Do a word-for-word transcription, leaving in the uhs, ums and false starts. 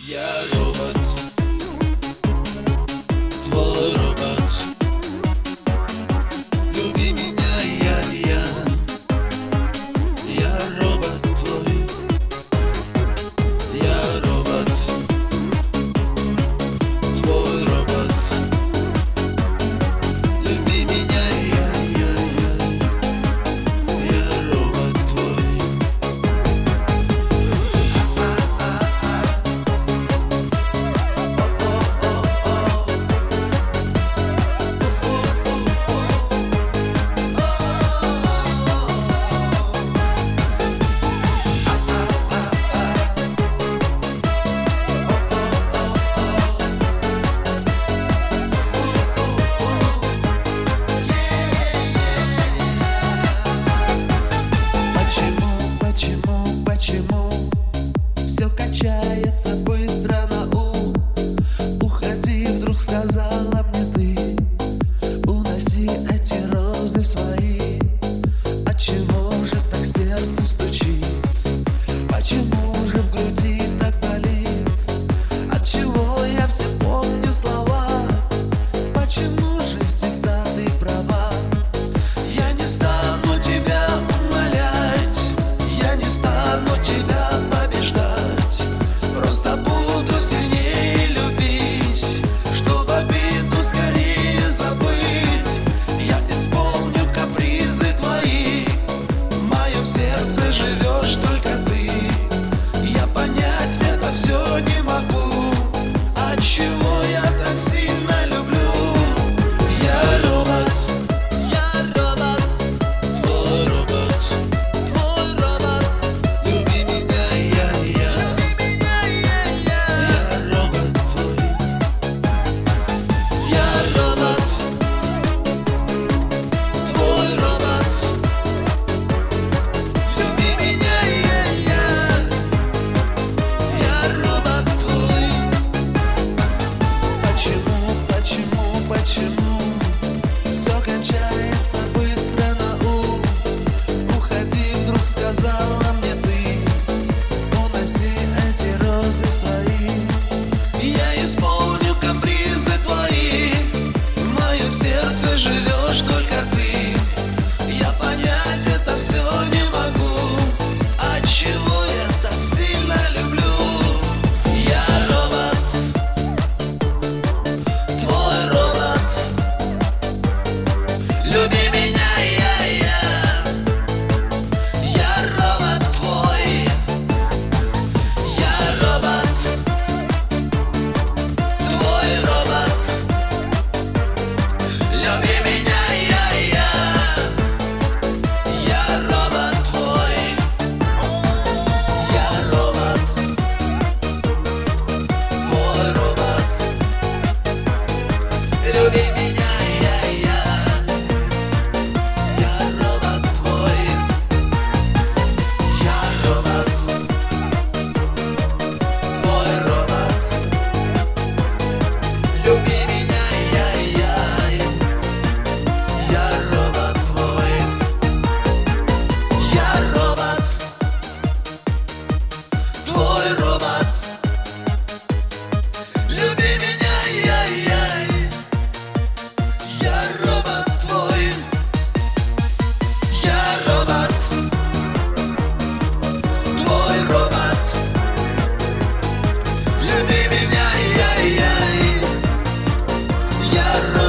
Я робот, твой робот. Люби меня, я, я, я робот твой. Я робот, твой робот. Люби меня, я, я, я, я робот твой. Почему, почему все качается быстро на ум? Уходи, вдруг сказала мне ты. Уноси эти розы свои. Отчего же так сердце стучит? Почему же в груди так болит? Отчего я все помню слова? Почему же всегда ты права? Я не стану тебя умолять, я не стану тебя побеждать. Просто буду сильнее любить, чтобы обиду скорее забыть. Я исполню капризы твои, в моем сердце живешь только ты. Я понять это все не могу, отчего я так сильно люблю. Я робот, я робот, Твой робот, твой робот. люби меня, я, я, я робот твой. Я робот, твой робот. Люби меня, я, я, я робот твой. Почему, почему, почему все кончается быстро на ум? Уходи, вдруг сказала мне ты. Уноси эти розы свои. Я исполню капризы твои, в моем сердце живешь только ты. Я понять это все не могу, отчего я так сильно люблю. Я робот, твой робот. Люби меня, я, я, я робот твой. Я робот, твой робот. Люби меня, я, я, я робот твой. Я робот, твой робот. Люби меня, я, я, я робот твой. Я робот, твой робот. Люби меня, я, я, я робот твой. Я робот, твой робот. Люби меня, я, я, я робот твой. Я робот, твой робот. Люби меня, я, я, я робот.